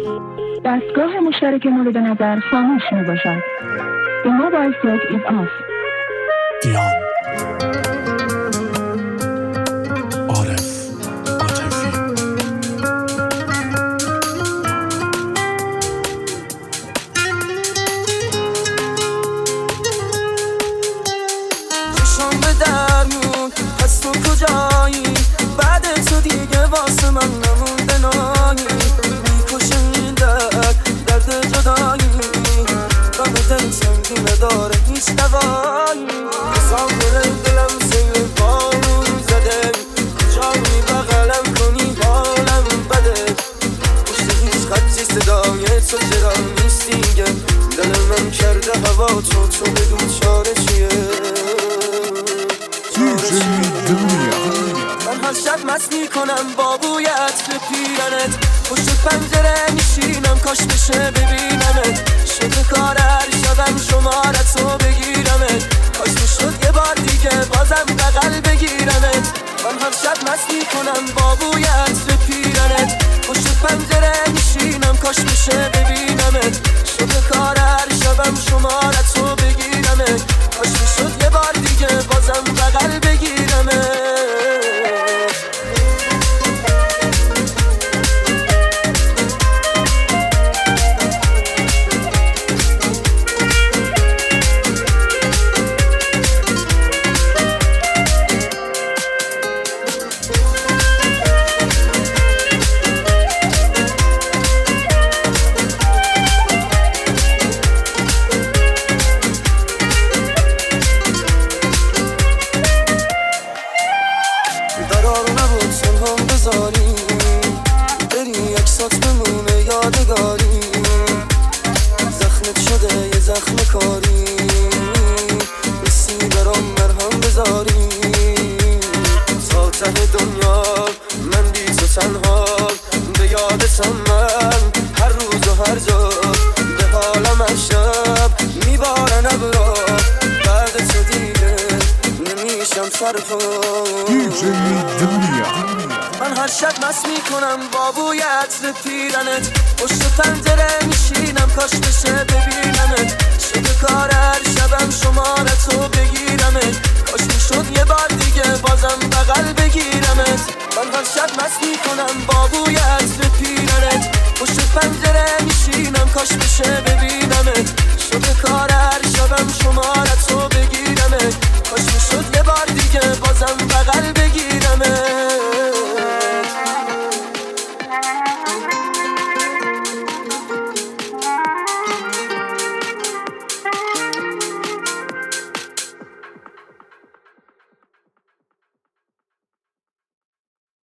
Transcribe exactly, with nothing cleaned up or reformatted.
دستگاه مشترک مورد نظر خاموش می باشد. The mobile set is off. دیان عارف عاطفی چشم به درمون پس تو کجایی؟ بعد تو دیگه واسه من نمونده نایی. میکشه این درد درد جدایی، غم دل سنگی نداره هیچ دوایی. حساب دل دلم سیل بارون زده، کجایی بغلم کنی حالم بده. پشت هیچ خطی صدای تو چرا نیست دیگه؟ دل من کرده هوا تو تو بگو چاره چیه؟ من هر شب مست میکنم با بوی عطر پیرنت، پشت پنجره میشینم کاش بشه ببینمت. شده کار هر شبم شمارتو بگیرمت، کاش میشد یه بار دیگه بازم بغل بگیرمت. من هر شب مست میکنم با بوی عطر پیرنت، پشت پنجره میشینم کاش بشه ببینمت. شده کار هر شبم شمارتو بگیرمت، کاش میشد یه بار دیگه بازم بغل بگیرمت. قرار نبود سنهم بذاری، بری اکسات بمونه یادگاری. زخمت شده یه زخم کاری، بسی برام مرهم بذاری. تا ته دنیا من بی تو تنها، به یادتم من هر روز و هر جا. به حالم هر شب میبارن ابرا، بعد تو دیگه نمیشم سرپا. من هر شب مست میکنم با بوی عطر پیرنت، پشت پنجره میشینم کاش بشه ببینمت. شده کار هر شبم شمارتو بگیرمت، کاش میشد یه بار دیگه بازم بغل بگیرمت. من هر شب مست میکنم با بوی عطر پیرنت، پشت پنجره میشینم کاش بشه ببینمت. شده کار هر شبم شمارتو بگیرمت، کاش میشد یه بار دیگه بازم بغل بگیرمت.